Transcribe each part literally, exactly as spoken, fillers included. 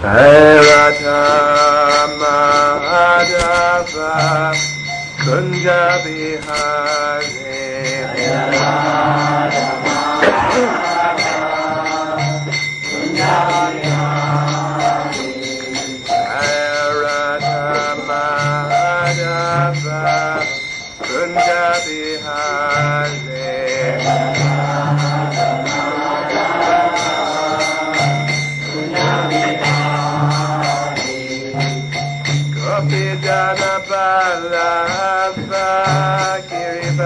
Airata Mahadava Kunja Bihare Airata Mahadava Kunja Bihare Gopijana Balava Kiribati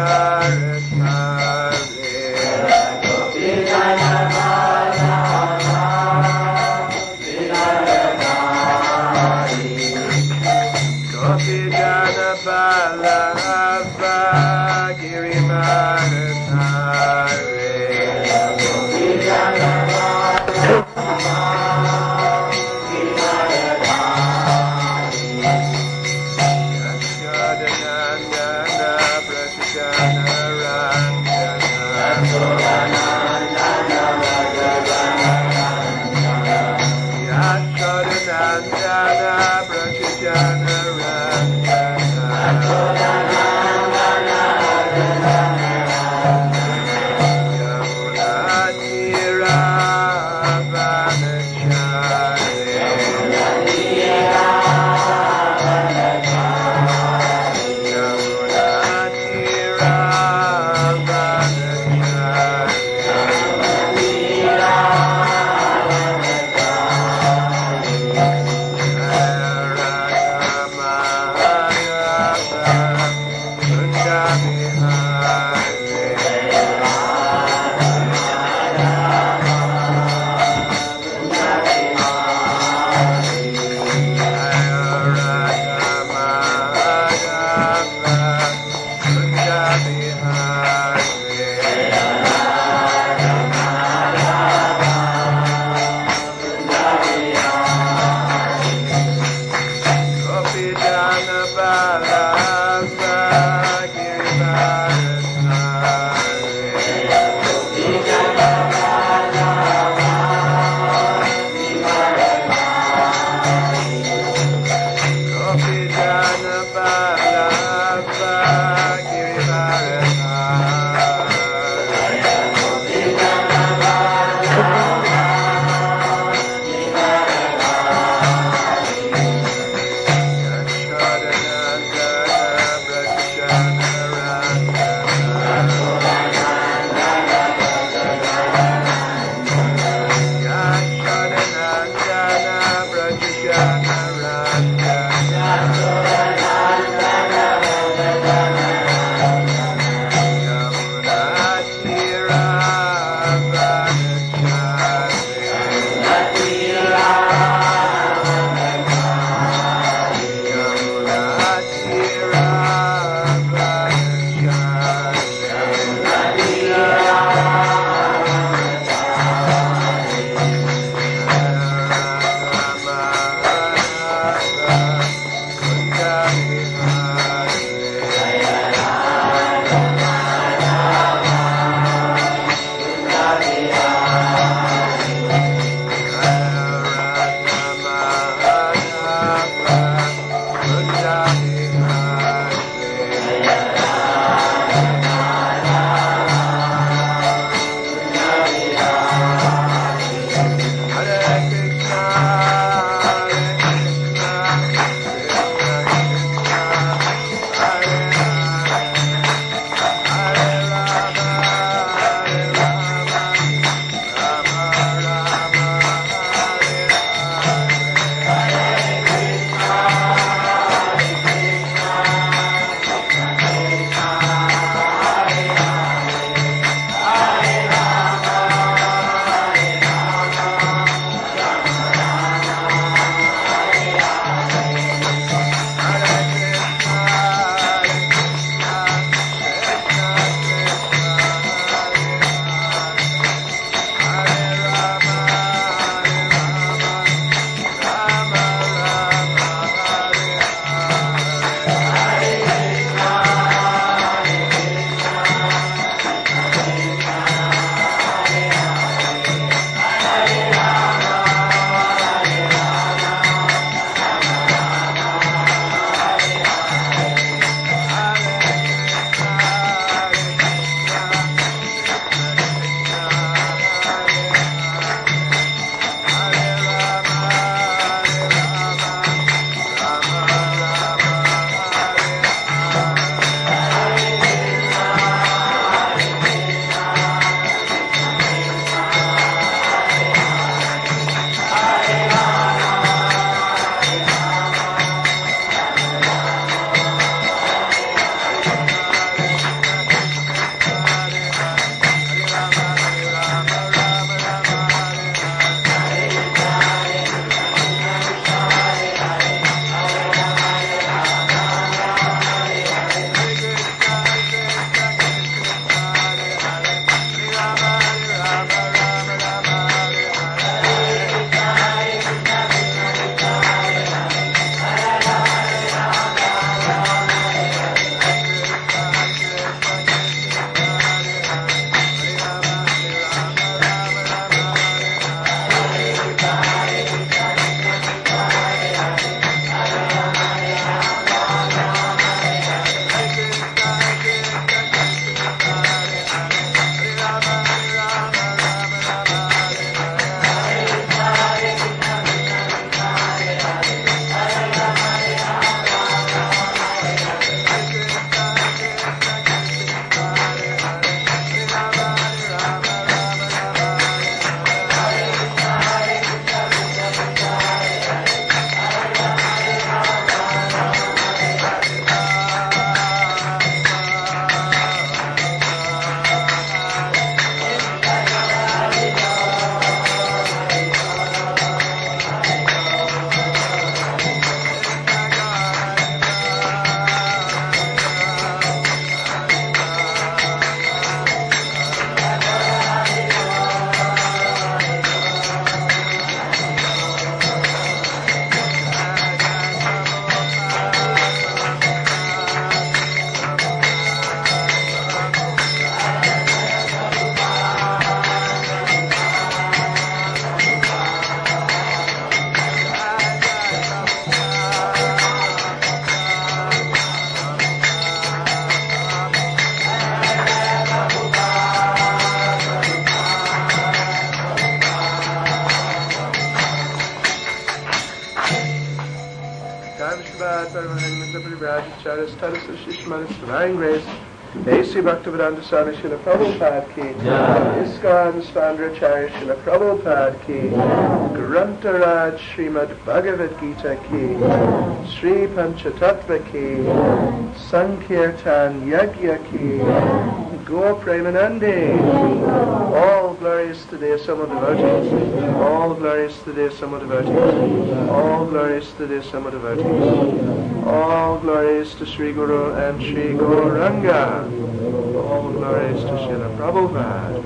Ram Shabbat, Paramahansa Parivraj, Charis, Talis, Shishmanis, Divine Grace, A C Bhaktivedanta Swami Srila Prabhupada ki, ISKCON Svandracharya Srila Prabhupada ki, Grantaraj Srimad Bhagavad Gita ki, Sri Panchatattva ki, Sankirtan Yagya ki, Gaur Premanandi. All glories to their summer devotees. All glories to their summer devotees. All glories to their summer devotees. All glories to Sri Guru and Sri Gauranga. All glories to Srila Prabhupada.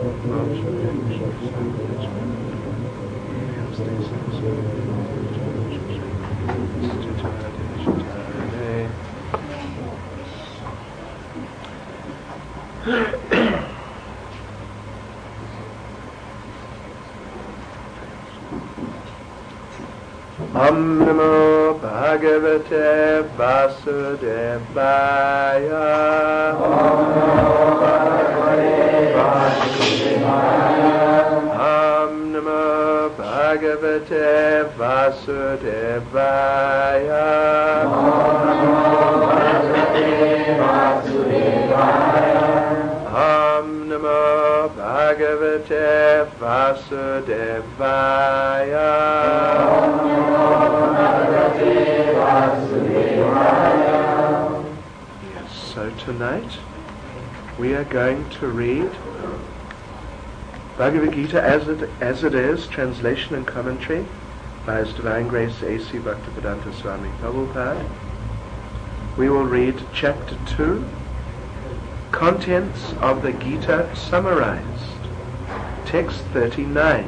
Om Namo Bhagavate Vasudevaya. Om Namo Bhagavate Vasudevaya. Om Namo Bhagavate Vasudevaya. Om Namo Bhagavate Vasudevaya. Om Namo Bhagavate Vasudevaya. Yes, so tonight we are going to read Bhagavad Gita as it, as it is, translation and commentary by His Divine Grace A C Bhaktivedanta Swami Prabhupada. We will read chapter two, contents of the Gita summarized, text thirty-nine,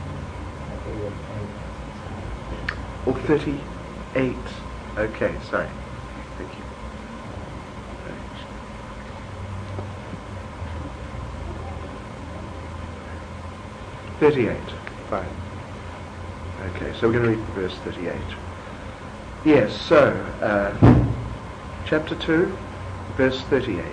or thirty-eight. Okay, sorry. Thank you. thirty-eight. Fine. Okay, so we're going to read verse thirty-eight. Yes, so, uh, chapter two, verse thirty-eight.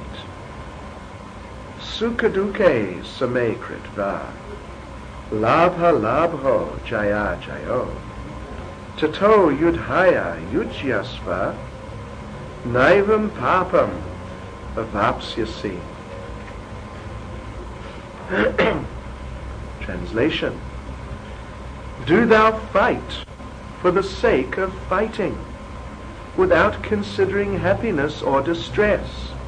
Sukaduke same kritva, labha labho jaya jayo, tato yudhaya yujyasva, naivam papam avapsyasi. Translation. Do thou fight for the sake of fighting, without considering happiness or distress,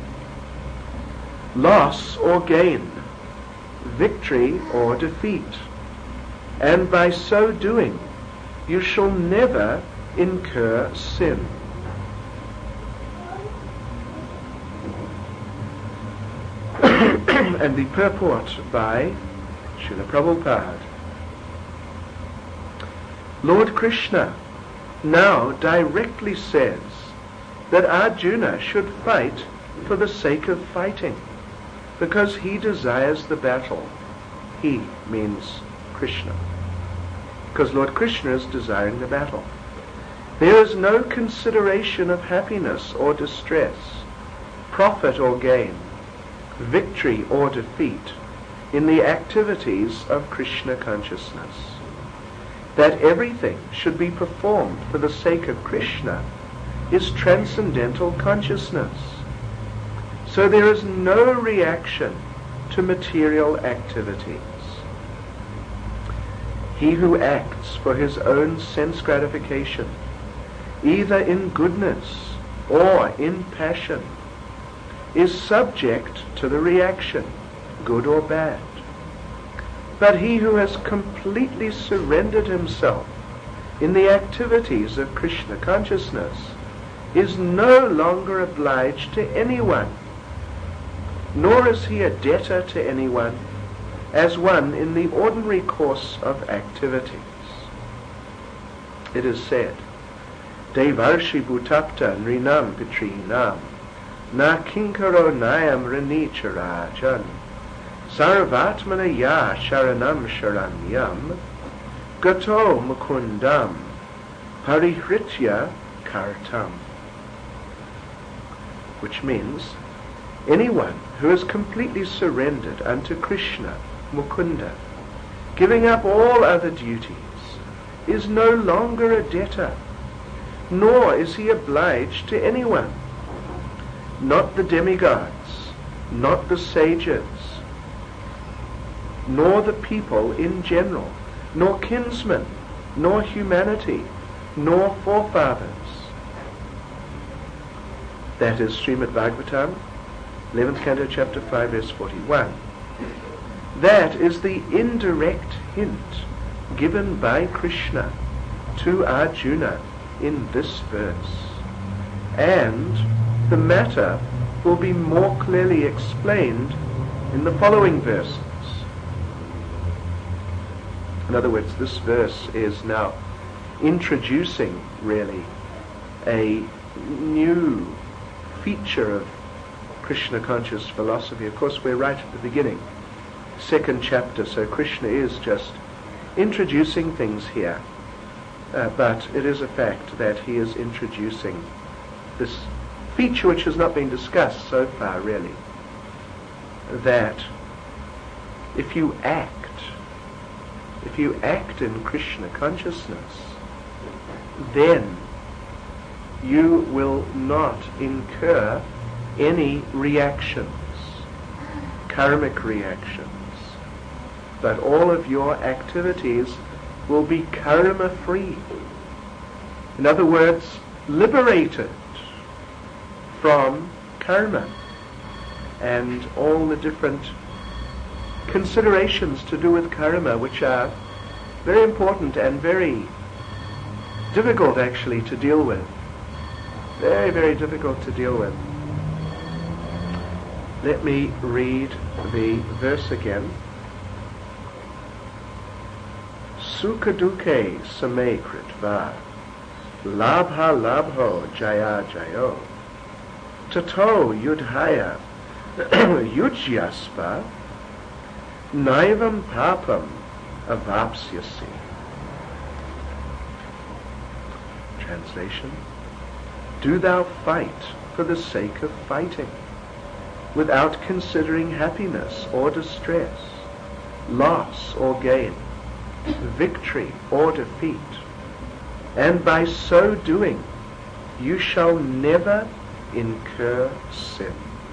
loss or gain, victory or defeat, and by so doing you shall never incur sin. And the purport by Srila Prabhupada. Lord Krishna now directly says that Arjuna should fight for the sake of fighting, because he desires the battle. He means Krishna, because Lord Krishna is desiring the battle. There is no consideration of happiness or distress, profit or gain, victory or defeat in the activities of Krishna consciousness. That everything should be performed for the sake of Krishna is transcendental consciousness. So there is no reaction to material activities. He who acts for his own sense gratification, either in goodness or in passion, is subject to the reaction, good or bad. But he who has completely surrendered himself in the activities of Krishna consciousness is no longer obliged to anyone, nor is he a debtor to anyone, as one in the ordinary course of activities. It is said, Devarshi Bhutapta Nrinam Pitrinam Na Kinkaro Nayam Ranicharajan Sarvatmana Ya Sharanam Sharanyam Gato Mukundam Parihritya Kartam. Which means, anyone who is completely surrendered unto Krishna, Mukunda, giving up all other duties, is no longer a debtor, nor is he obliged to anyone, not the demigods, not the sages, nor the people in general, nor kinsmen, nor humanity, nor forefathers. That is Srimad Bhagavatam, eleventh canto, chapter five, verse forty-one. That is the indirect hint given by Krishna to Arjuna in this verse. And the matter will be more clearly explained in the following verses. In other words, this verse is now introducing, really, a new feature of Krishna conscious philosophy. Of course, we're right at the beginning, second chapter, so Krishna is just introducing things here. Uh, but it is a fact that he is introducing this feature which has not been discussed so far, really. That if you act, if you act in Krishna consciousness, then you will not incur any reactions, karmic reactions, but all of your activities will be karma-free. In other words, liberated from karma and all the different considerations to do with karma, which are very important and very difficult actually to deal with. Very, very difficult to deal with. Let me read the verse again. Sukha dukkhe same kritva labha labho jaya jayo tato yudhaya yujyaspa naivam papam avapsyasi. Translation: do thou fight for the sake of fighting, without considering happiness or distress, loss or gain, victory or defeat, and by so doing you shall never incur sin.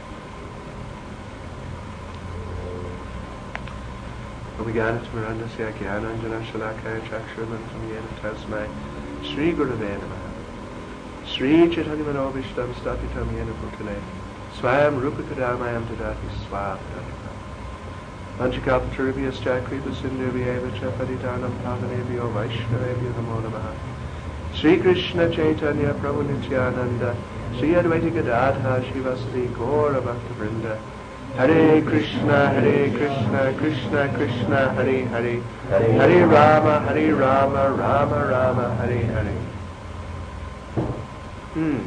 Obiganatmarandasya Gyananjana Shalakaya Chakshuramantam Yena Tasmai Sri Gurave Namaha Sri Chaitanya Manobishtam Stapitam Yena Bhutale Swayam Rupa Kadamayam Tadati Swapradika Vanchakapatarubhyas Chakripa Sindhubhyeva Chapaditanam Pavanebhyo Vaishnavebhyo Namo Namaha Sri Krishna Chaitanya Prabhu Nityananda Sri Advaita Gadadha Shivasati Gaura Bhakta Vrinda Hare Krishna, Hare Krishna, Krishna Krishna, Hare Hare, Hare Rama, Hare Rama, Rama Rama, Hare Hare. Hmm.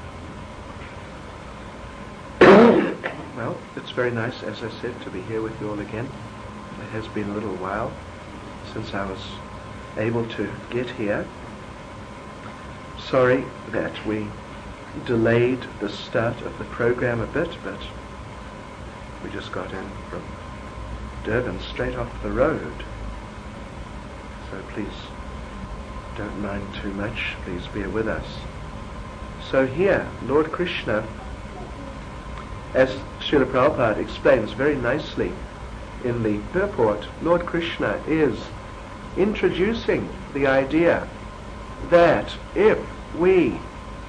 Well, it's very nice, as I said, to be here with you all again. It has been a little while since I was able to get here. Sorry that we delayed the start of the program a bit, but we just got in from Durban straight off the road. So please don't mind too much. Please bear with us. So here, Lord Krishna, as Srila Prabhupada explains very nicely in the purport, Lord Krishna is introducing the idea that if we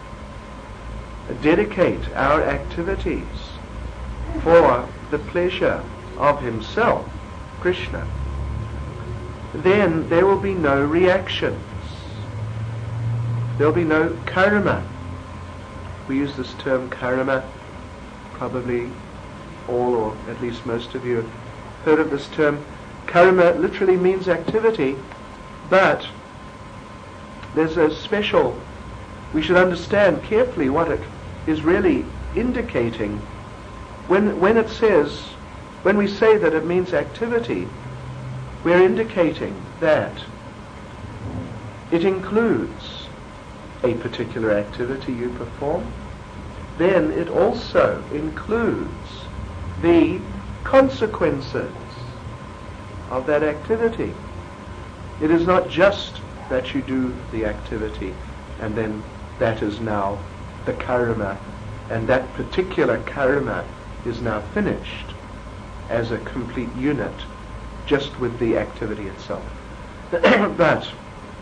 dedicate our activities for the pleasure of himself, Krishna, then there will be no reactions. There will be no karma. We use this term karma. Probably all, or at least most of you, have heard of this term. Karma literally means activity, but there's a special, we should understand carefully what it is really indicating. When, when it says, when we say that it means activity, we're indicating that it includes a particular activity you perform. Then it also includes the consequences of that activity. It is not just that you do the activity and then that is now the karma, and that particular karma is now finished as a complete unit just with the activity itself. But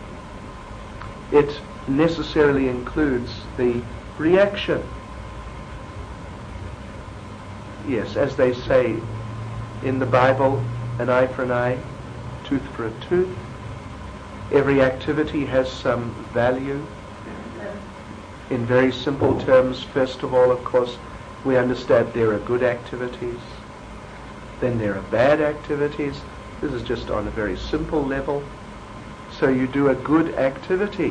it necessarily includes the reaction. Yes, as they say in the Bible, an eye for an eye, tooth for a tooth. Every activity has some value. In very simple terms, first of all, of course, we understand there are good activities. Then there are bad activities. This is just on a very simple level. So you do a good activity,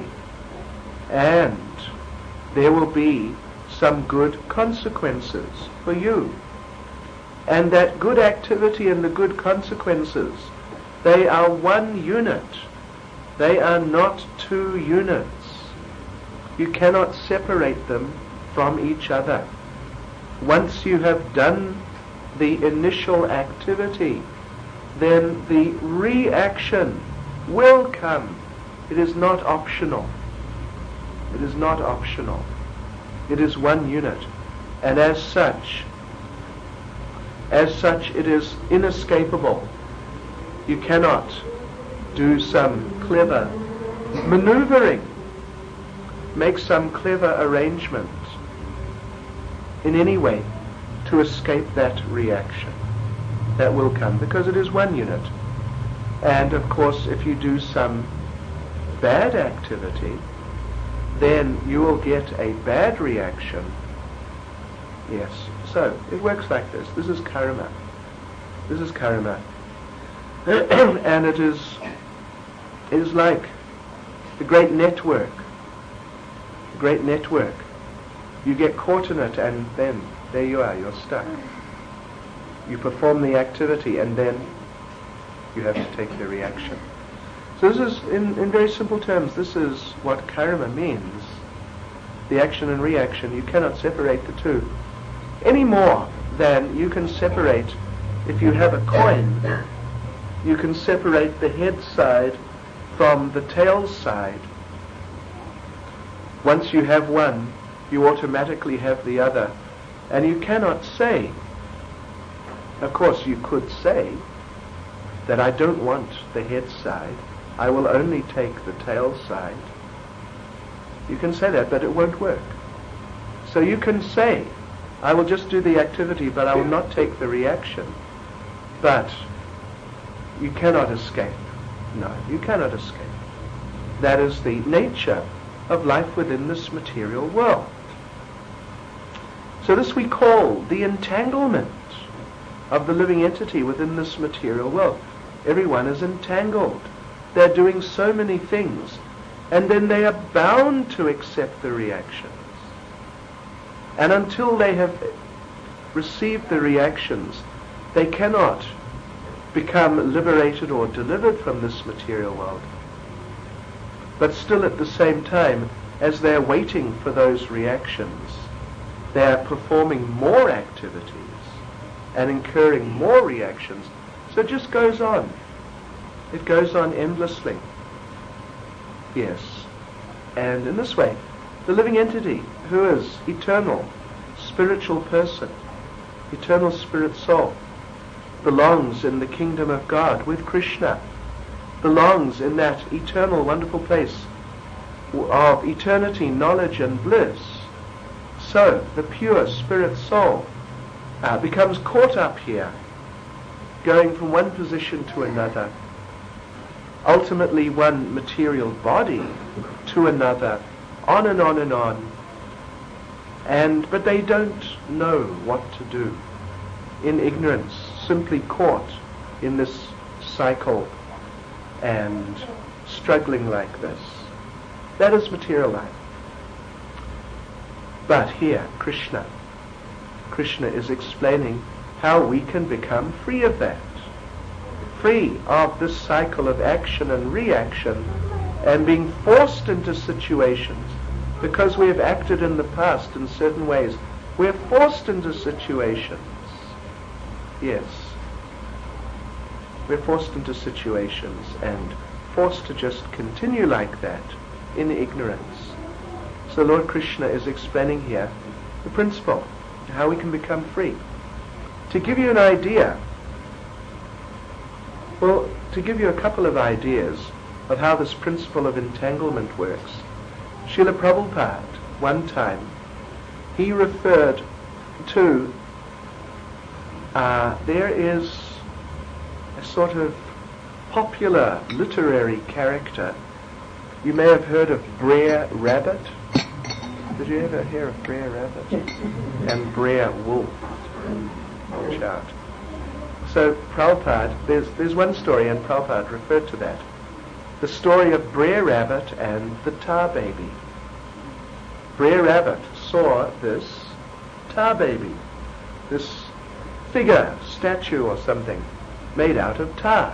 and there will be some good consequences for you. And that good activity and the good consequences, they are one unit. They are not two units. You cannot separate them from each other. Once you have done the initial activity, then the reaction will come. It is not optional. It is not optional. It is one unit. And as such, as such it is inescapable. You cannot do some clever maneuvering, make some clever arrangement in any way to escape that reaction. That will come because it is one unit. And of course, if you do some bad activity, then you will get a bad reaction. Yes. So it works like this. This is karma. This is karma. And it is it is like the great network. The great network. You get caught in it, and then there you are, you're stuck. You perform the activity, and then you have to take the reaction. So this is, in, in very simple terms, this is what karma means. The action and reaction, you cannot separate the two. Any more than you can separate, if you have a coin, you can separate the head side from the tail side. Once you have one, you automatically have the other. And you cannot say, of course you could say, that I don't want the head side, I will only take the tail side. You can say that, but it won't work. So you can say, I will just do the activity, but I will not take the reaction. But you cannot escape. No, you cannot escape. That is the nature of life within this material world. So this we call the entanglement of the living entity within this material world. Everyone is entangled. They're doing so many things, and then they are bound to accept the reactions. And until they have received the reactions, they cannot become liberated or delivered from this material world. But still at the same time, as they're waiting for those reactions, they are performing more activities and incurring more reactions. So it just goes on. It goes on endlessly. Yes. And in this way, the living entity, who is eternal, spiritual person, eternal spirit soul, belongs in the kingdom of God with Krishna, belongs in that eternal, wonderful place of eternity, knowledge and bliss. So the pure spirit soul uh, becomes caught up here, going from one position to another, ultimately one material body to another, on and on and on. And but they don't know what to do, in ignorance, simply caught in this cycle and struggling like this. That is material life. But here, Krishna, Krishna is explaining how we can become free of that, free of this cycle of action and reaction, and being forced into situations because we have acted in the past in certain ways. We are forced into situations. Yes. We're forced into situations and forced to just continue like that in ignorance. So Lord Krishna is explaining here the principle, how we can become free. To give you an idea, well, to give you a couple of ideas of how this principle of entanglement works, Srila Prabhupada, one time, he referred to, uh, there is a sort of popular literary character. You may have heard of Brer Rabbit. Did you ever hear of Brer Rabbit? And Brer Wolf. Watch out. So Prabhupada, there's, there's one story, and Prabhupada referred to that. The story of Brer Rabbit and the tar baby. Brer Rabbit saw this tar baby, this figure, statue or something, made out of tar.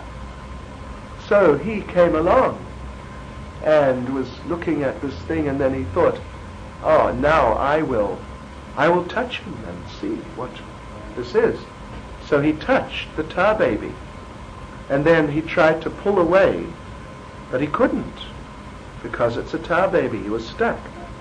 So he came along and was looking at this thing, and then he thought, oh, now I will, I will touch him and see what this is. So he touched the tar baby, and then he tried to pull away, but he couldn't, because it's a tar baby. He was stuck.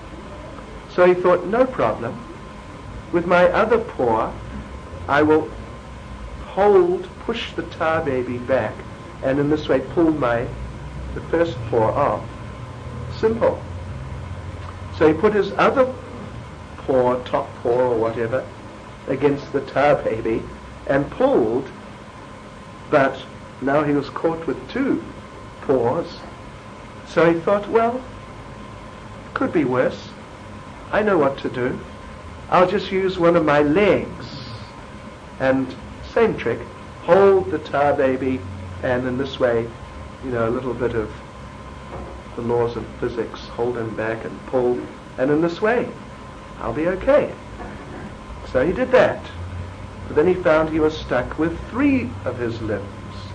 So he thought, no problem. With my other paw, I will hold, push the tar baby back, and in this way pull my, the first paw off. Simple. So he put his other paw, top paw or whatever, against the tar baby and pulled, but now he was caught with two paws. So he thought, well, could be worse. I know what to do. I'll just use one of my legs. And same trick, hold the tar baby, and in this way, you know, a little bit of the laws of physics, hold him back and pull, and in this way, I'll be okay. So he did that. But then he found he was stuck with three of his limbs.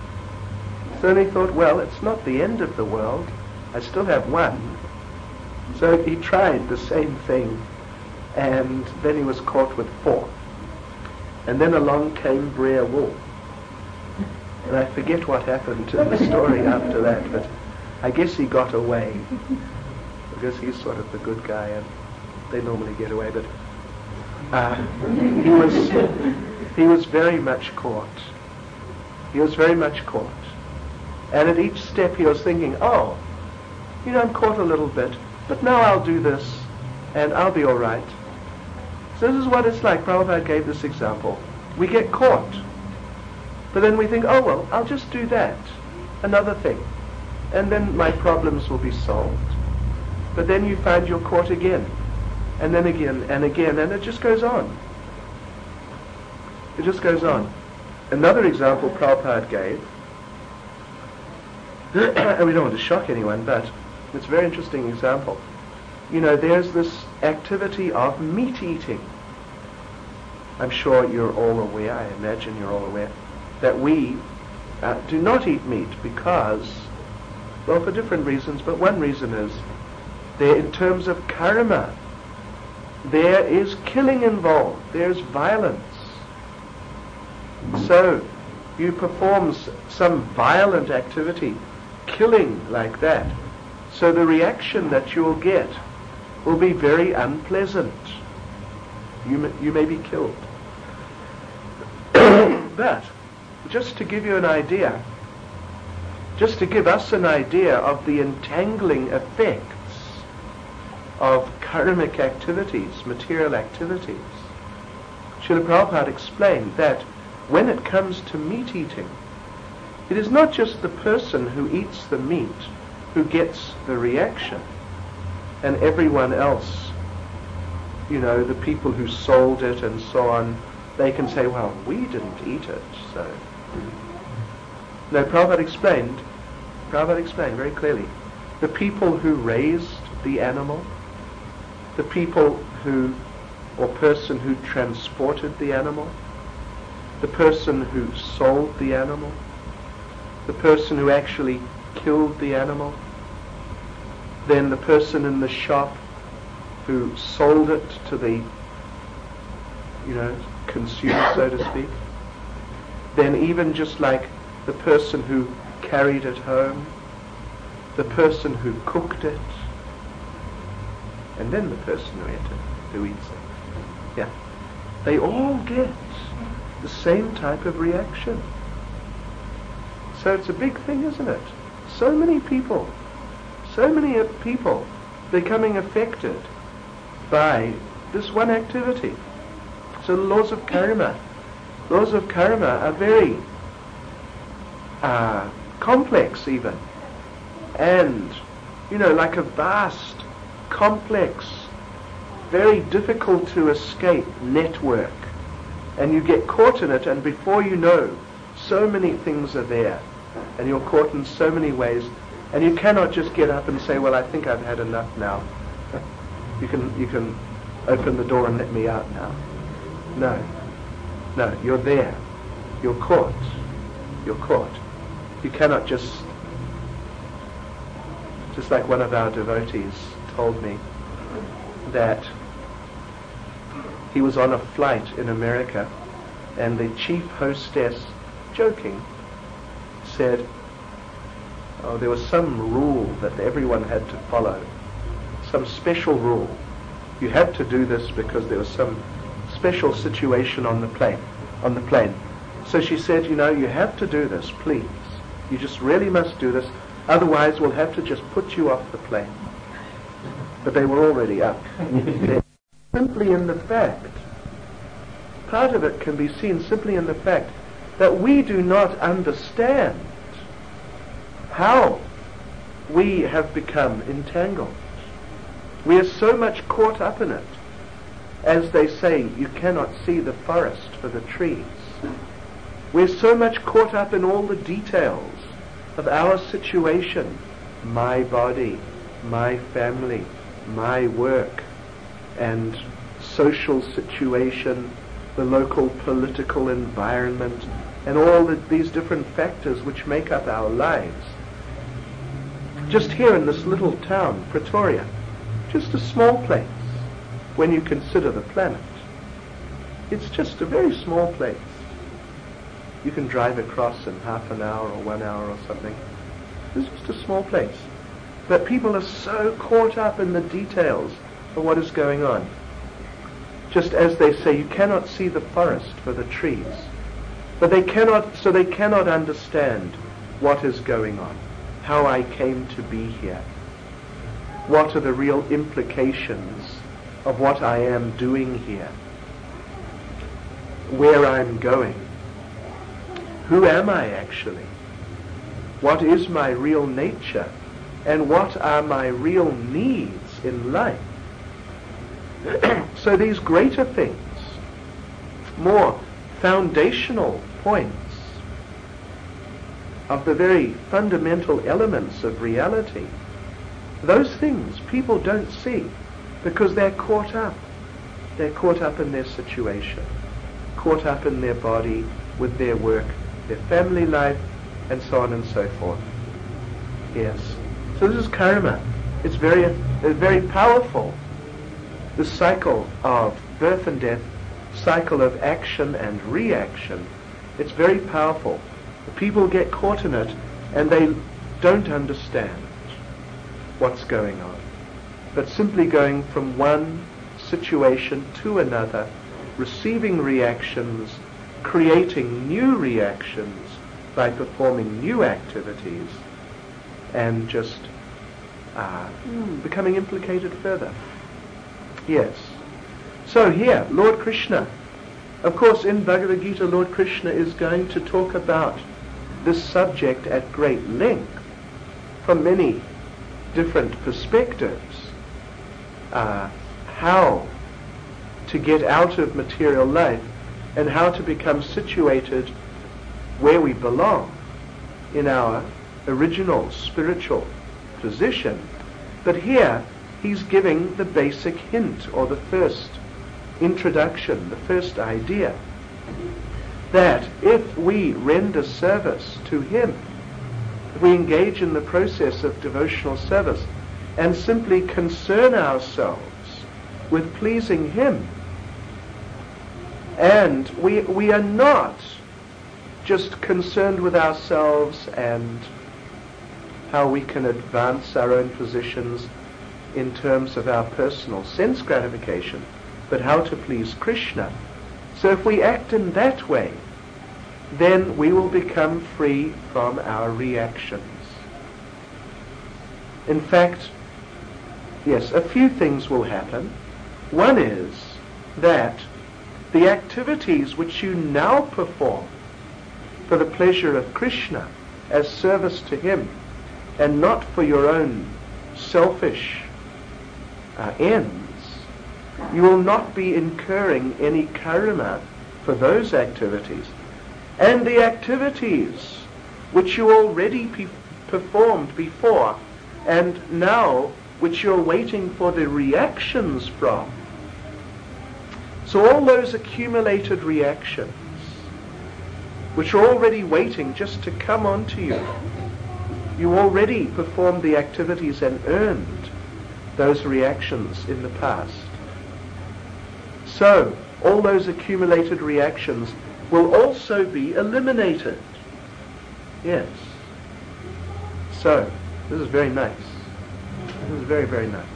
So then he thought, well, it's not the end of the world. I still have one. So he tried the same thing, and then he was caught with four. And then along came Brer Wolf. And I forget what happened to the story after that, but I guess he got away, because he's sort of the good guy, and they normally get away. But uh, he was he was very much caught. He was very much caught. And at each step he was thinking, oh, you know, I'm caught a little bit, but now I'll do this, and I'll be all right. So this is what it's like. Prabhupada gave this example. We get caught, but then we think, oh, well, I'll just do that, another thing, and then my problems will be solved. But then you find you're caught again, and then again, and again, and it just goes on. It just goes on. Another example Prabhupada gave, and we don't want to shock anyone, but it's a very interesting example. You know, there's this activity of meat eating. I'm sure you're all aware, I imagine you're all aware, that we uh, do not eat meat because, well, for different reasons, but one reason is there, in terms of karma, there is killing involved, there's violence. So you perform s- some violent activity, killing like that, so the reaction that you'll get will be very unpleasant. You may, you may be killed. But just to give you an idea, just to give us an idea of the entangling effects of karmic activities, material activities, Srila Prabhupada explained that when it comes to meat eating, it is not just the person who eats the meat who gets the reaction, and everyone else, you know, the people who sold it and so on, they can say, well, we didn't eat it, so. No, Prabhupada explained, Prabhupada explained very clearly, the people who raised the animal, the people who, or person who transported the animal, the person who sold the animal, the person who actually killed the animal, then the person in the shop who sold it to the, you know, consumer, so to speak, then even just like the person who carried it home, the person who cooked it, and then the person who ate it, who eats it. Yeah. They all get the same type of reaction. So it's a big thing, isn't it? So many people, so many people becoming affected by this one activity. So the laws of karma, laws of karma are very uh, complex even. And, you know, like a vast, complex, very difficult to escape network. And you get caught in it, and before you know, so many things are there. And you're caught in so many ways. And you cannot just get up and say, well, I think I've had enough now. You can, you can open the door and let me out now. No. No, you're there. You're caught. You're caught. You cannot just... Just like one of our devotees told me that he was on a flight in America, and the chief hostess, joking, said, oh, there was some rule that everyone had to follow, some special rule. You had to do this because there was some special situation on the plane, on the plane. So she said, you know, you have to do this, please. You just really must do this. Otherwise, we'll have to just put you off the plane. But they were already up. Simply in the fact, part of it can be seen simply in the fact that we do not understand how we have become entangled. We are so much caught up in it. As they say, you cannot see the forest for the trees. We're so much caught up in all the details of our situation, my body, my family, my work, and social situation, the local political environment, and all the, these different factors which make up our lives. Just here in this little town, Pretoria, just a small place when you consider the planet. It's just a very small place. You can drive across in half an hour or one hour or something. It's just a small place. But people are so caught up in the details of what is going on. Just as they say, you cannot see the forest for the trees. But they cannot, so they cannot understand what is going on, how I came to be here. What are the real implications of what I am doing here? Where I'm going? Who am I actually? What is my real nature? And what are my real needs in life? So these greater things, more foundational points of the very fundamental elements of reality, those things people don't see because they're caught up. They're caught up in their situation, caught up in their body, with their work, their family life, and so on and so forth. Yes. So this is karma. It's very, uh, very powerful. The cycle of birth and death, cycle of action and reaction. It's very powerful. The people get caught in it, and they don't understand what's going on, but simply going from one situation to another, receiving reactions, creating new reactions by performing new activities, and just uh, mm. becoming implicated further. Yes. So here, Lord Krishna, of course in Bhagavad Gita, Lord Krishna is going to talk about this subject at great length from many different perspectives. Uh, how to get out of material life and how to become situated where we belong in our original spiritual position. But here he's giving the basic hint, or the first introduction, the first idea, that if we render service to him, if we engage in the process of devotional service and simply concern ourselves with pleasing him, and we we are not just concerned with ourselves and how we can advance our own positions in terms of our personal sense gratification, but how to please Krishna. So if we act in that way, then we will become free from our reactions. In fact, yes, a few things will happen. One is that the activities which you now perform for the pleasure of Krishna as service to him and not for your own selfish uh, ends, you will not be incurring any karma for those activities. And the activities which you already pe- performed before and now which you're waiting for the reactions from. So all those accumulated reactions which are already waiting just to come onto you, you already performed the activities and earned those reactions in the past. So all those accumulated reactions will also be eliminated. Yes. So, this is very nice. This is very, very nice.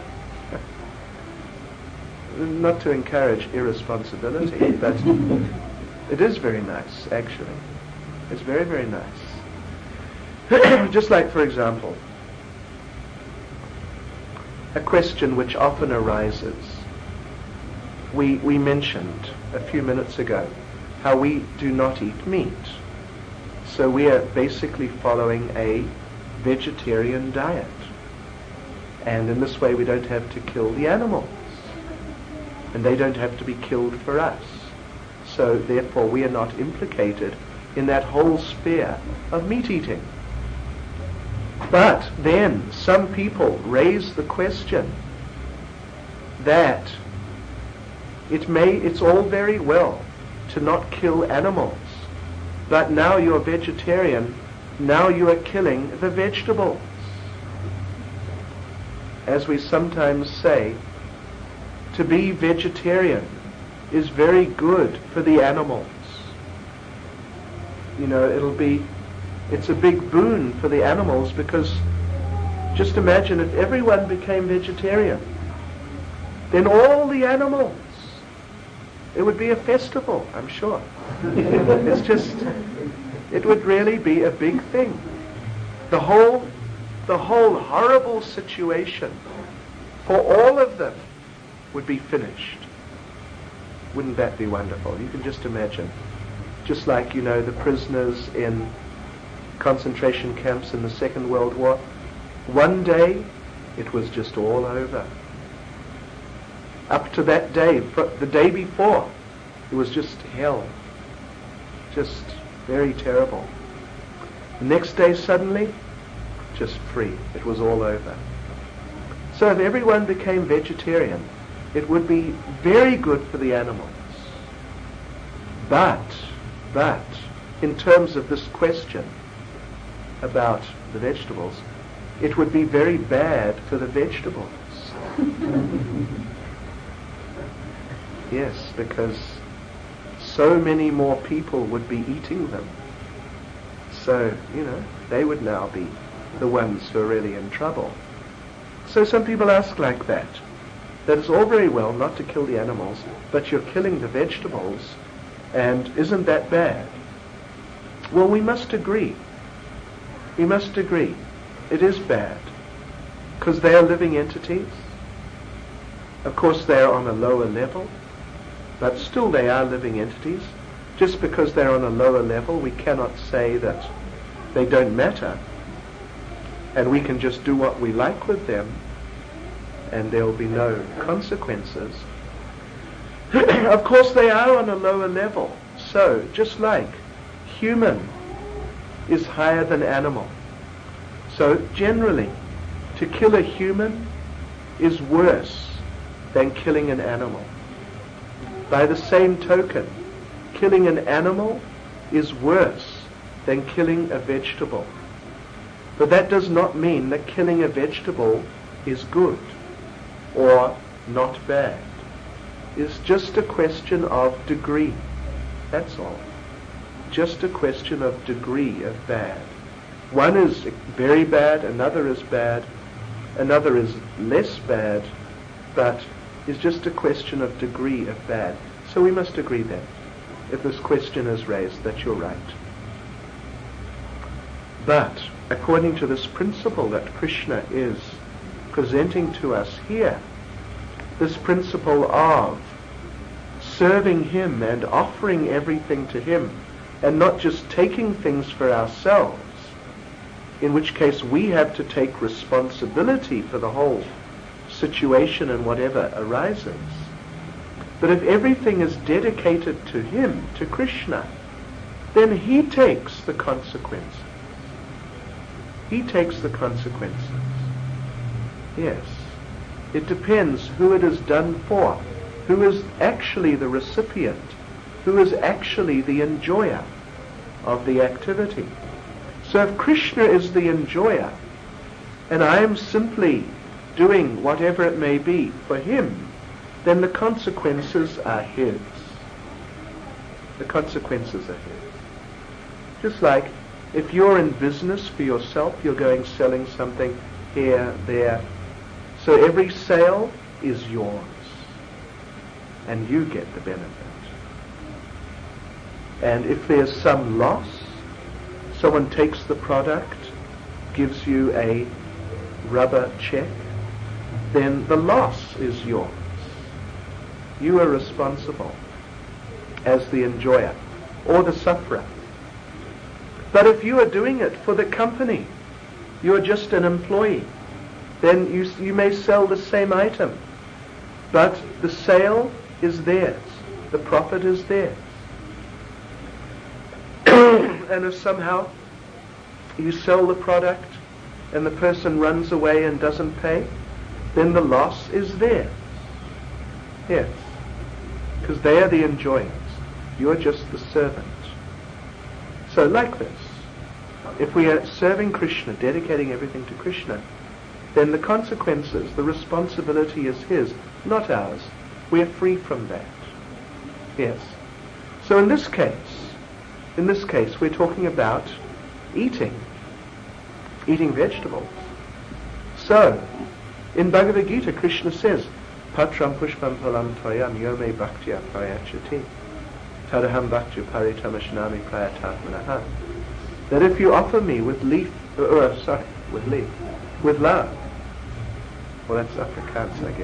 Not to encourage irresponsibility, but it is very nice, actually. It's very, very nice. Just like, for example, a question which often arises. We, we mentioned a few minutes ago how we do not eat meat. So we are basically following a vegetarian diet. And in this way we don't have to kill the animals. And they don't have to be killed for us. So therefore we are not implicated in that whole sphere of meat eating. But then some people raise the question that it may, it's all very well to not kill animals, but now you're vegetarian, now you are killing the vegetables. As we sometimes say, to be vegetarian is very good for the animals. You know, it'll be, it's a big boon for the animals, because just imagine if everyone became vegetarian, then all the animals, it would be a festival, I'm sure. It's just, it would really be a big thing. The whole, the whole horrible situation for all of them would be finished. Wouldn't that be wonderful? You can just imagine. Just like, you know, the prisoners in concentration camps in the Second World War. One day, it was just all over. Up to that day, the day before, it was just hell. Just very terrible. The next day, suddenly, just free. It was all over. So if everyone became vegetarian, it would be very good for the animals. But, but, in terms of this question about the vegetables, it would be very bad for the vegetables. Yes, because so many more people would be eating them. So, you know, they would now be the ones who are really in trouble. So some people ask like that. That it's all very well not to kill the animals, but you're killing the vegetables, and isn't that bad? Well, we must agree. We must agree. It is bad, because they are living entities. Of course, they are on a lower level, but still they are living entities. Just because they're on a lower level, we cannot say that they don't matter, and we can just do what we like with them, and there will be no consequences. Of course, they are on a lower level. So, just like human is higher than animal, so generally, to kill a human is worse than killing an animal. By the same token, killing an animal is worse than killing a vegetable. But that does not mean that killing a vegetable is good or not bad. It's just a question of degree. That's all. Just a question of degree of bad. One is very bad, another is bad. Another is less bad, but is just a question of degree of bad. So we must agree then, if this question is raised, that you're right. But according to this principle that Krishna is presenting to us here, this principle of serving him and offering everything to him, and not just taking things for ourselves, in which case we have to take responsibility for the whole situation and whatever arises. But if everything is dedicated to him, to Krishna, then he takes the consequences. He takes the consequences. Yes. It depends who it is done for, who is actually the recipient, who is actually the enjoyer of the activity. So if Krishna is the enjoyer, and I am simply doing whatever it may be for him, then the consequences are his. The consequences are his. Just like if you're in business for yourself, you're going selling something here, there. So every sale is yours, and you get the benefit. And if there's some loss, someone takes the product, gives you a rubber check, then the loss is yours. You are responsible as the enjoyer or the sufferer. But if you are doing it for the company, you are just an employee, then you, you may sell the same item, but the sale is theirs, the profit is theirs. And if somehow you sell the product and the person runs away and doesn't pay, then the loss is theirs. Yes. Because they are the enjoyers. You're just the servant. So like this, if we are serving Krishna, dedicating everything to Krishna, then the consequences, the responsibility is his, not ours. We are free from that. Yes. So in this case, in this case, we're talking about eating, eating vegetables. So, in Bhagavad Gita, Krishna says, Patram pushpam palam toyam yome bhaktya prayachati tadaham bhaktya paritamashnami prayatatmanaha. That if you offer me with leaf, uh, sorry, with leaf, with love, well, that's Afrikaans, I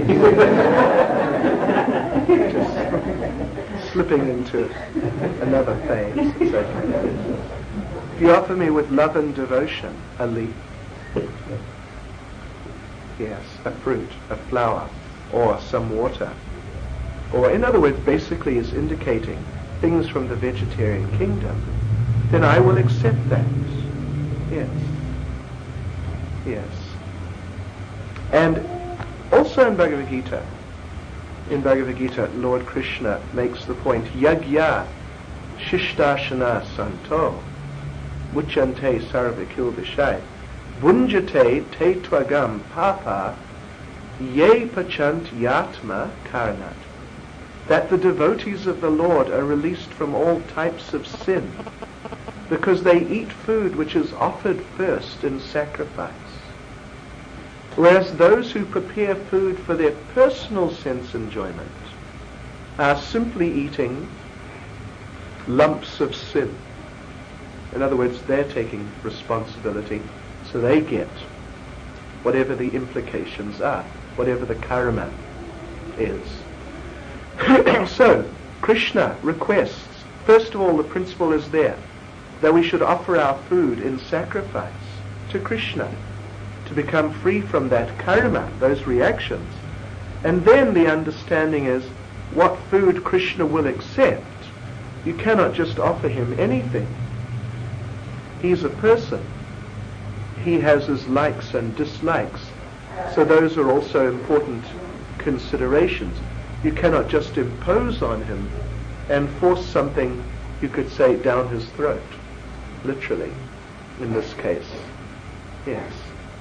guess. Just slipping into another phase. It's okay. If you offer me with love and devotion, a leaf, yes, a fruit, a flower, or some water, or in other words, basically is indicating things from the vegetarian kingdom, then I will accept that. Yes. Yes. And also in Bhagavad Gita, in Bhagavad Gita, Lord Krishna makes the point, Yagya Shishtashana Santo Muchante Sarvakil Vishai Bunjate Te Twagam Papa Ye Pachant Yatma Karanat. That the devotees of the Lord are released from all types of sin because they eat food which is offered first in sacrifice. Whereas those who prepare food for their personal sense enjoyment are simply eating lumps of sin. In other words, they're taking responsibility, so they get whatever the implications are, whatever the karma is. So, Krishna requests, first of all, the principle is there, that we should offer our food in sacrifice to Krishna, to become free from that karma, those reactions. And then the understanding is what food Krishna will accept. You cannot just offer him anything. He's a person. He has his likes and dislikes. So those are also important considerations. You cannot just impose on him and force something, you could say, down his throat, literally, in this case. Yes.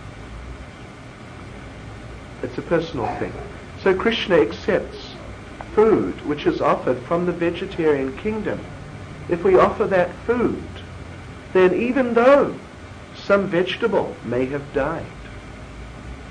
It's a personal thing. So Krishna accepts food which is offered from the vegetarian kingdom. If we offer that food, then even though some vegetable may have died,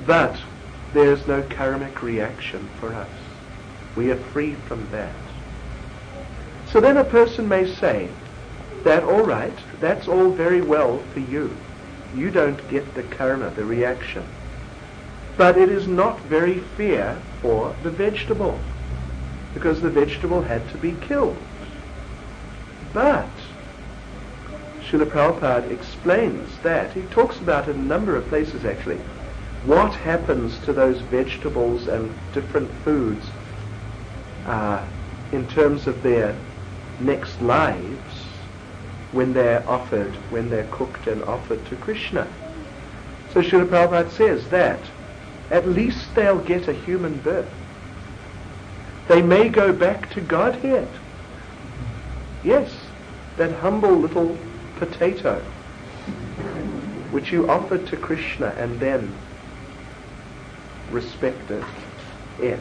But there is no karmic reaction for us. We are free from that. So then a person may say that, all right, that's all very well for you. You don't get the karma, the reaction. But it is not very fair for the vegetable, because the vegetable had to be killed. But Srila Prabhupada explains that, he talks about it in a number of places actually, what happens to those vegetables and different foods uh, in terms of their next lives when they're offered, when they're cooked and offered to Krishna. So Srila Prabhupada says that at least they'll get a human birth. They may go back to Godhead. Yes, that humble little potato which you offered to Krishna and then respected it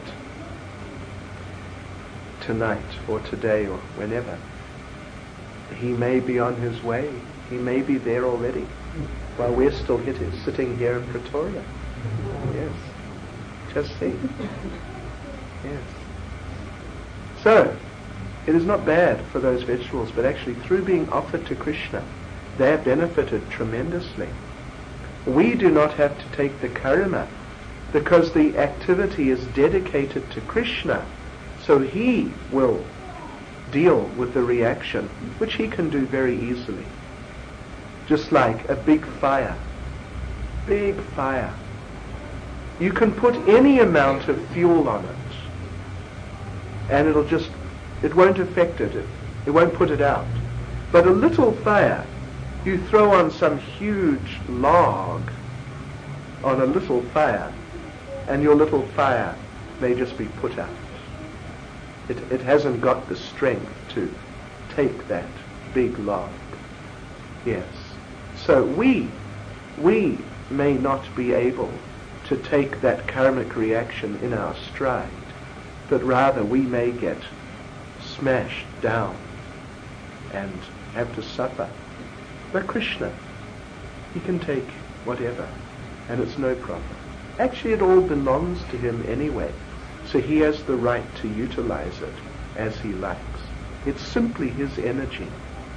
tonight or today or whenever. He may be on his way. He may be there already while we're still hit, sitting here in Pretoria. Yes. Just see. Yes. So, it is not bad for those vegetables, but actually through being offered to Krishna, they're benefited tremendously. We do not have to take the karma because the activity is dedicated to Krishna, so he will deal with the reaction, which he can do very easily. Just like a big fire. Big fire. You can put any amount of fuel on it, and it'll just, it won't affect it. It, it won't put it out. But a little fire, you throw on some huge log on a little fire, and your little fire may just be put out. It, it hasn't got the strength to take that big log. Yes. So we, we may not be able to take that karmic reaction in our stride, but rather we may get smashed down and have to suffer. But Krishna, he can take whatever, and it's no problem. Actually, it all belongs to him anyway, so he has the right to utilize it as he likes. It's simply his energy.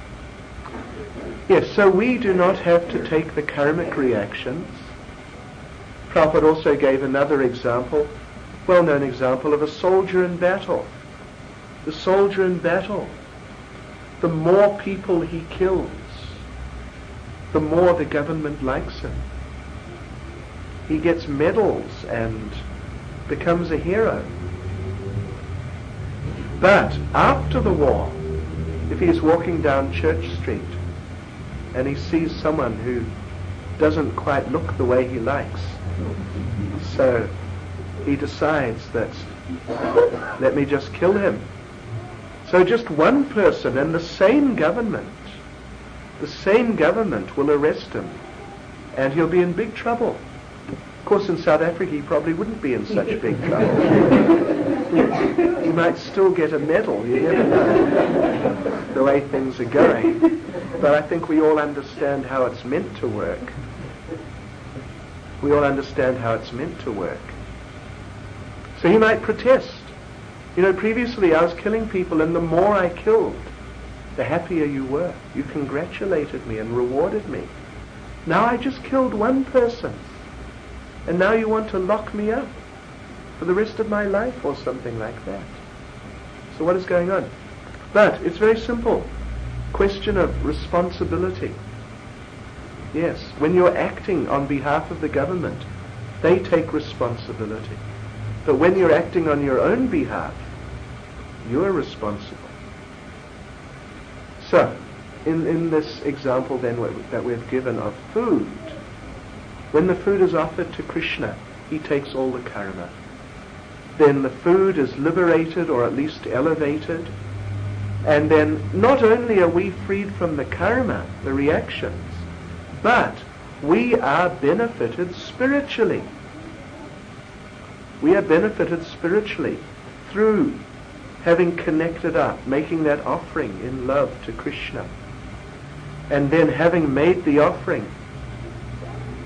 Yes, so we do not have to take the karmic reactions. Prabhupada also gave another example, well-known example of a soldier in battle. The soldier in battle, the more people he kills, the more the government likes him. He gets medals and becomes a hero. But after the war, if he's walking down Church Street and he sees someone who doesn't quite look the way he likes, so he decides that, let me just kill him. So just one person and the same government, the same government will arrest him, and he'll be in big trouble. Of course, in South Africa, he probably wouldn't be in such big trouble. He might still get a medal, you never know, the way things are going. But I think we all understand how it's meant to work. We all understand how it's meant to work. So he might protest. You know, previously I was killing people, and the more I killed, the happier you were. You congratulated me and rewarded me. Now I just killed one person, and now you want to lock me up for the rest of my life or something like that. So what is going on? But it's very simple. Question of responsibility. Yes, when you're acting on behalf of the government, they take responsibility. But when you're acting on your own behalf, you're responsible. So, in, in this example then that we've given of food, when the food is offered to Krishna, he takes all the karma. Then the food is liberated, or at least elevated, and then not only are we freed from the karma, the reactions, but we are benefited spiritually. We are benefited spiritually through having connected up, making that offering in love to Krishna. And then having made the offering,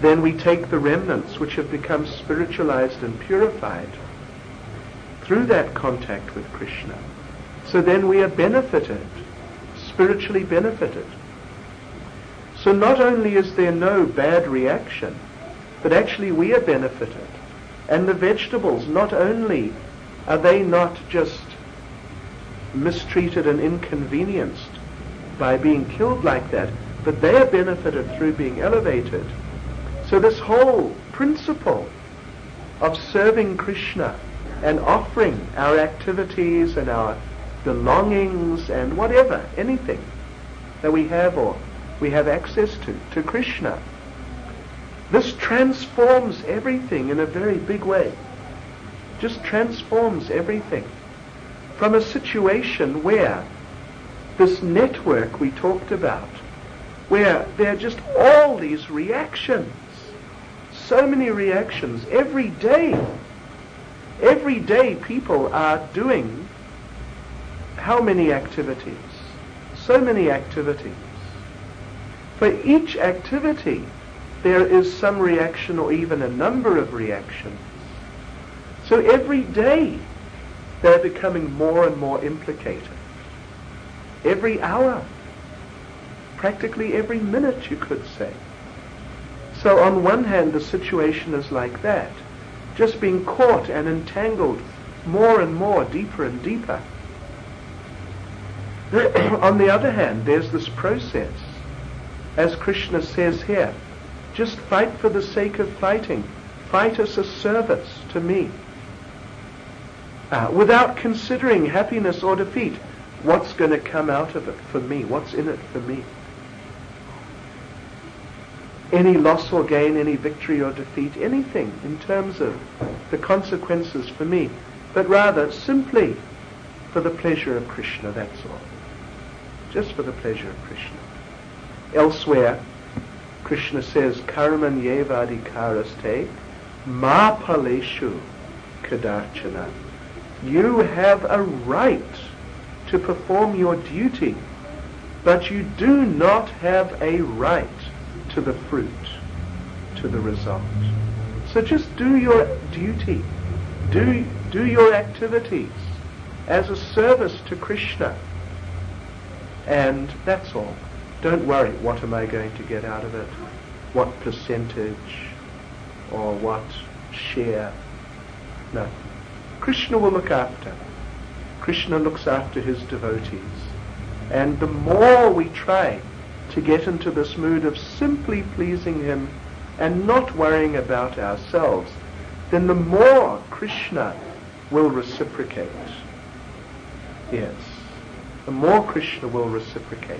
then we take the remnants which have become spiritualized and purified through that contact with Krishna. So then we are benefited, spiritually benefited. So not only is there no bad reaction, but actually we are benefited. And the vegetables, not only are they not just mistreated and inconvenienced by being killed like that, but they are benefited through being elevated. So this whole principle of serving Krishna and offering our activities and our belongings and whatever, anything that we have or we have access to, to Krishna, this transforms everything in a very big way. Just transforms everything. From a situation where this network we talked about, where there are just all these reactions, so many reactions every day. Every day people are doing how many activities? So many activities. For each activity, there is some reaction or even a number of reactions. So every day, they're becoming more and more implicated. Every hour, practically every minute, you could say. So on one hand, the situation is like that, just being caught and entangled more and more, deeper and deeper. On the other hand, there's this process, as Krishna says here, just fight for the sake of fighting. Fight as a service to me. Uh, without considering happiness or defeat. What's going to come out of it for me? What's in it for me? Any loss or gain, any victory or defeat, anything in terms of the consequences for me, but rather simply for the pleasure of Krishna, that's all. Just for the pleasure of Krishna. Elsewhere, Krishna says, Karman yevadikaraste ma paleshu kadarchana. You have a right to perform your duty, but you do not have a right to the fruit, to the result. So just do your duty, do, do your activities as a service to Krishna, and that's all. Don't worry, what am I going to get out of it? What percentage or what share? No. Krishna will look after. Krishna looks after his devotees. And the more we try to get into this mood of simply pleasing him and not worrying about ourselves, then the more Krishna will reciprocate. Yes, the more Krishna will reciprocate.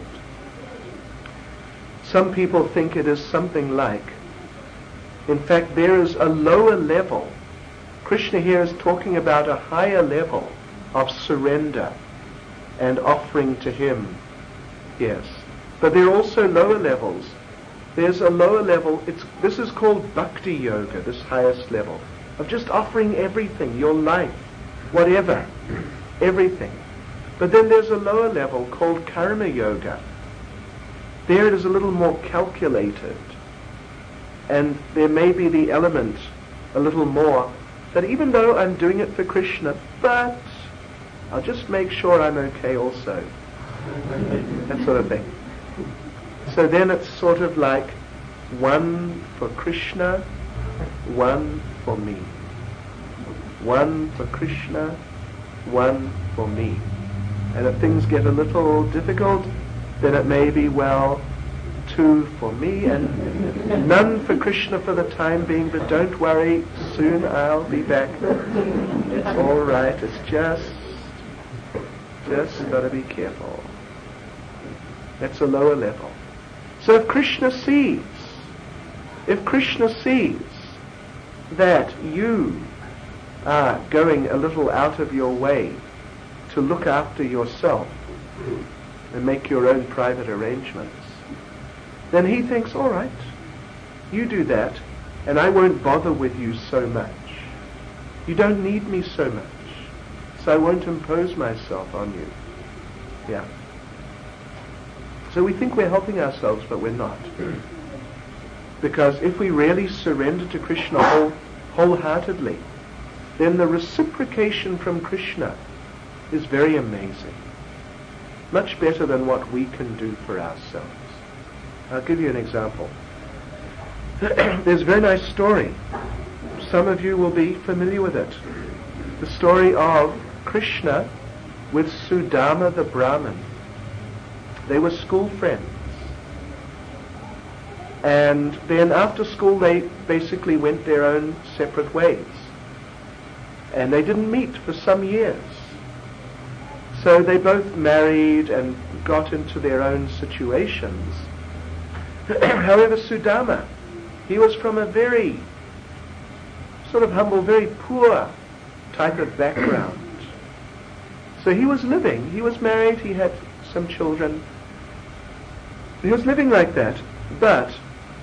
Some people think it is something like, in fact, there is a lower level. Krishna here is talking about a higher level of surrender and offering to him. Yes. But there are also lower levels. There's a lower level, it's, this is called bhakti yoga, this highest level, of just offering everything, your life, whatever, everything. But then there's a lower level called karma yoga. There it is a little more calculated. And there may be the element a little more that even though I'm doing it for Krishna, but I'll just make sure I'm okay also. That sort of thing. So then it's sort of like one for Krishna, one for me. One for Krishna, one for me. And if things get a little difficult, then it may be, well, two for me and none for Krishna for the time being, but don't worry, soon I'll be back. It's all right, it's just, just got to be careful. That's a lower level. So if Krishna sees, if Krishna sees that you are going a little out of your way to look after yourself and make your own private arrangements, then he thinks, all right, you do that, and I won't bother with you so much. You don't need me so much, so I won't impose myself on you. Yeah. So we think we're helping ourselves, but we're not. Because if we really surrender to Krishna whole, wholeheartedly, then the reciprocation from Krishna is very amazing. Much better than what we can do for ourselves. I'll give you an example. There's a very nice story. Some of you will be familiar with it. The story of Krishna with Sudama the Brahmin. They were school friends. And then after school they basically went their own separate ways. And they didn't meet for some years. So they both married and got into their own situations. However, Sudama, he was from a very sort of humble, very poor type of background. So he was living, he was married, he had some children. He was living like that, but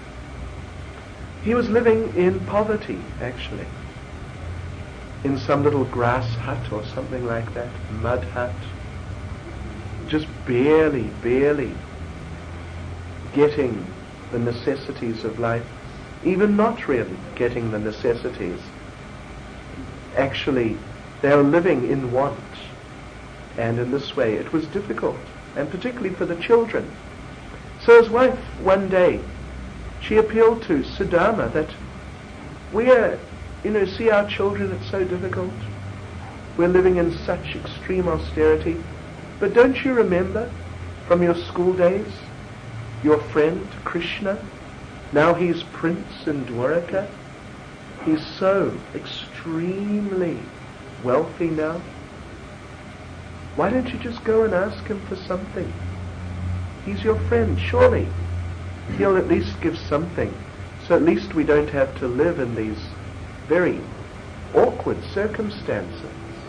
he was living in poverty, actually. In some little grass hut or something like that, mud hut. Just barely, barely getting the necessities of life. Even not really getting the necessities. Actually, they were living in want. And in this way it was difficult, and particularly for the children. So his wife, one day, she appealed to Sudama that we're, you know, see our children, it's so difficult. We're living in such extreme austerity. But don't you remember from your school days, your friend Krishna? Now he's prince in Dwaraka. He's so extremely wealthy now. Why don't you just go and ask him for something? He's your friend, surely. He'll at least give something. So at least we don't have to live in these very awkward circumstances.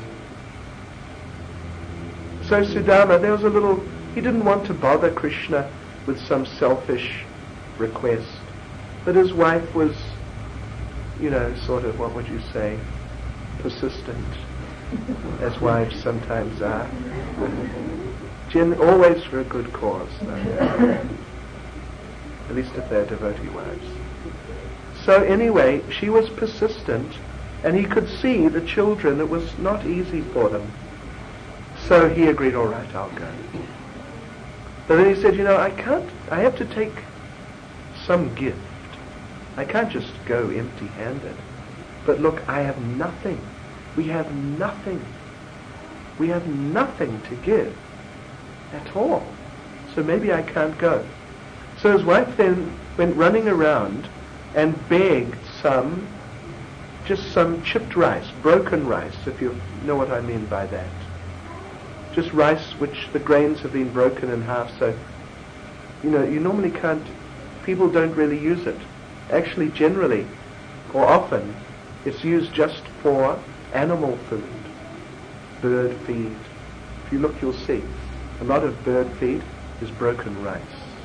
So Sudama, there was a little, he didn't want to bother Krishna with some selfish request. But his wife was, you know, sort of, what would you say, persistent, as wives sometimes are. Gen- always for a good cause, though. At least if they're devotee wives. So anyway, she was persistent, and he could see the children, it was not easy for them. So he agreed, all right, I'll go. But then he said, you know, I can't, I have to take some gift. I can't just go empty-handed. But look, I have nothing. We have nothing. We have nothing to give at all. So maybe I can't go. So his wife then went running around and begged some, just some chipped rice, broken rice, if you know what I mean by that. Just rice which the grains have been broken in half, so, you know, you normally can't, people don't really use it. Actually, generally, or often, it's used just for animal food, bird feed. If you look, you'll see. A lot of bird feed is broken rice.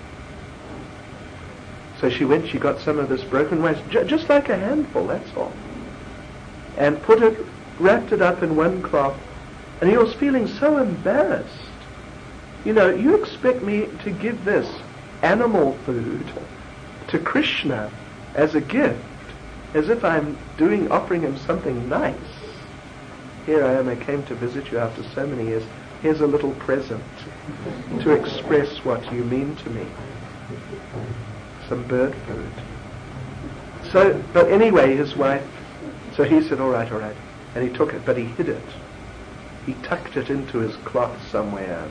So she went, she got some of this broken rice, j- just like a handful, that's all. And put it, wrapped it up in one cloth, and he was feeling so embarrassed. You know, you expect me to give this animal food to Krishna as a gift, as if I'm doing, offering him something nice. Here I am, I came to visit you after so many years. Here's a little present to express what you mean to me. Some bird food. So, but anyway, his wife, so he said, all right, all right. And he took it, but he hid it. He tucked it into his cloth somewhere.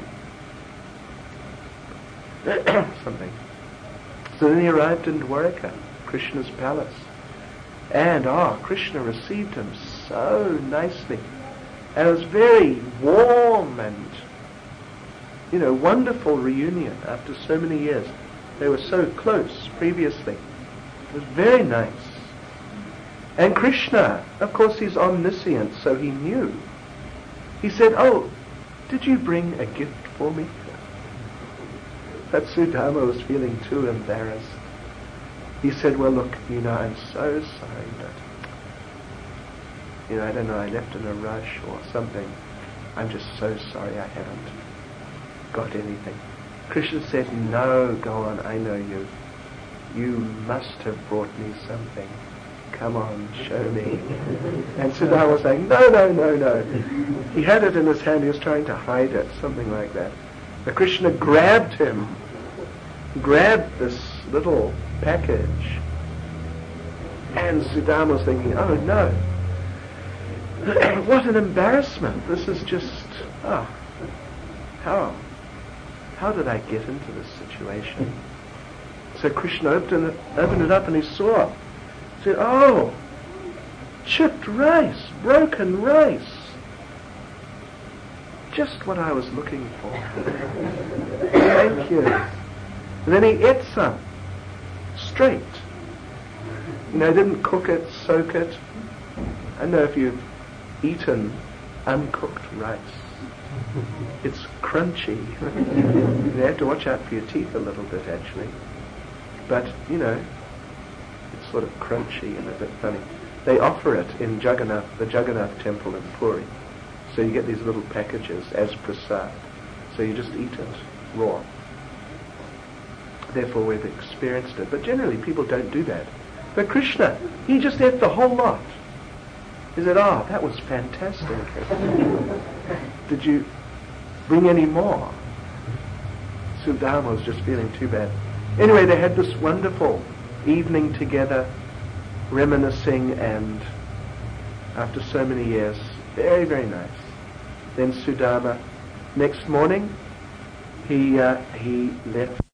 Something. So then he arrived in Dwaraka, Krishna's palace. And, ah, oh, Krishna received him so nicely. And it was very warm and, you know, wonderful reunion after so many years. They were so close previously. It was very nice. And Krishna, of course, he's omniscient, so he knew. He said, oh, did you bring a gift for me? But Sudama was feeling too embarrassed. He said, well, look, you know, I'm so sorry, but, you know, I don't know, I left in a rush or something. I'm just so sorry I haven't got anything. Krishna said, no, go on, I know you. "You must have brought me something. Come on, show me." And Sudama was saying, "No, no, no, no." He had it in his hand. He was trying to hide it, something like that. But Krishna grabbed him, grabbed this little package. And Sudama was thinking, "Oh no, what an embarrassment. This is just, oh, how, how did I get into this situation?" So Krishna opened it, opened it up and he saw, he said, "Oh, chipped rice, broken rice. Just what I was looking for. Thank you." And then he ate some, straight. You know, didn't cook it, soak it. I don't know if you've eaten uncooked rice. It's crunchy. You have to watch out for your teeth a little bit, actually. But, you know, it's sort of crunchy and a bit funny. They offer it in Jagannath, the Jagannath temple in Puri. So you get these little packages as prasad. So you just eat it raw. Therefore we've experienced it. But generally people don't do that. But Krishna, he just ate the whole lot. He said, "Oh, that was fantastic. Did you bring any more?" Sudama was just feeling too bad. Anyway, they had this wonderful evening together, reminiscing, and after so many years, very, very nice. Then Sudama, next morning, he uh, he left